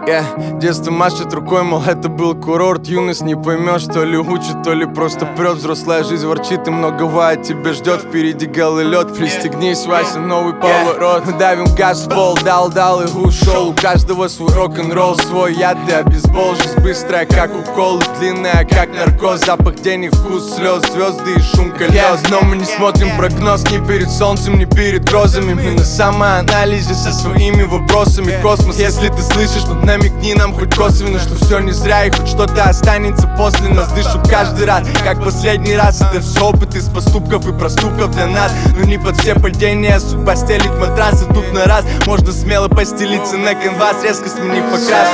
Детство машет рукой, мол, это был курорт. Юность не поймешь, то ли учит, то ли просто прет. Взрослая жизнь ворчит и многого от тебя ждет. Впереди голый лед, пристегнись, Вася, новый поворот. Мы давим газ в пол, дал и ушел. У каждого свой рок-н-ролл, свой яд и обезбол. Жизнь быстрая, как укол, длинная, как наркоз. Запах денег, вкус слез, звезды и шум колес. Но мы не смотрим прогноз ни перед солнцем, ни перед грозами. Мы на самоанализе со своими вопросами. Космос, если ты слышишь, то намекни нам хоть косвенно, что все не зря и хоть что-то останется после нас. Дышат каждый раз, как последний раз. Это все опыт из поступков и проступков для нас. Но не под все падения судьба стелит матрасы. Тут на раз можно смело постелиться на канвас, резко сменив покрас.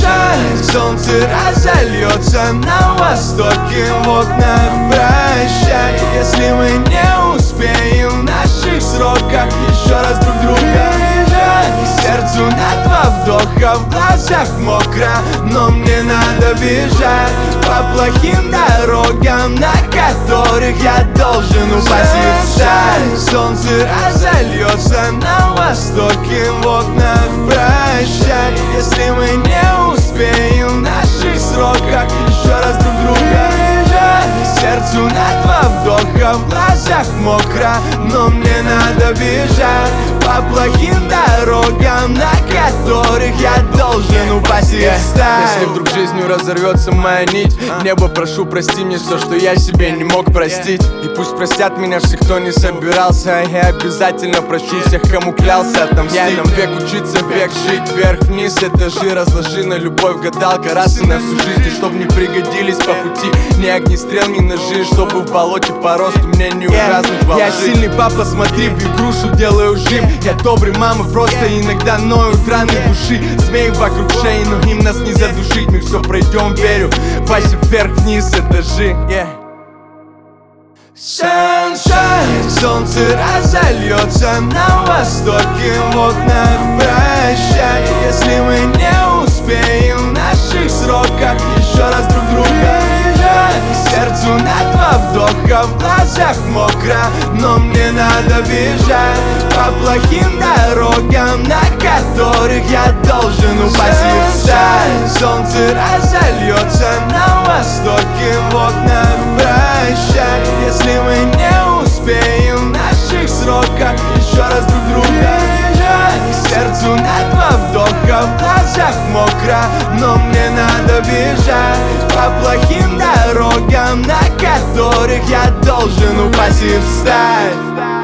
Солнце разольется на востоке в окнах. Прощай, если мы не успеем в наших сроках еще раз друг друга. Сердцу на два вдоха, в глазах мокро, но мне надо бежать по плохим дорогам, на которых я должен упасть и встать. Солнце разольется на востоке в окнах. Прощай, если мы не успеем в наших сроках еще раз друг друга. Сердцу на два вдоха, в глазах мокро, но мне надо бежать по плохим дорогам, на которых я должен упасть и встать. Если вдруг жизнью разорвется моя нить, небо, прошу, прости мне все, что я себе не мог простить. И пусть простят меня все, кто не собирался, а я обязательно прощу всех, кому клялся отомстить. Я нам век учиться, век жить, вверх-вниз этажи. Разложи на любовь гадалка раз и на всю жизнь. И чтоб не пригодились по пути ни огнестрел, ни ножи, чтобы в болоте по росту мне не увязнуть во лжи. Я сильный папа, смотри, бью грушу, делаю жим. Я добрый, мама, просто иногда ноют раны души. Змеи вокруг шеи, но им нас не задушить. Мы все пройдем, верю, Вася, вверх-вниз этажи. Sunshine, солнце разольется на востоке в окнах. Прощай, если мы не успеем в наших сроках еще раз друг друга. Сердцу на два вдоха, в глазах мокро, но мне надо бежать по плохим дорогам, на которых я должен упасть и встать. Солнце разольется на востоке в окнах. Прощай, если мы не успеем в наших сроках еще раз друг друга. Сердцу на два вдоха, в глазах мокро, но мне надо бежать по плохим дорогам, на которых я должен упасть и встать.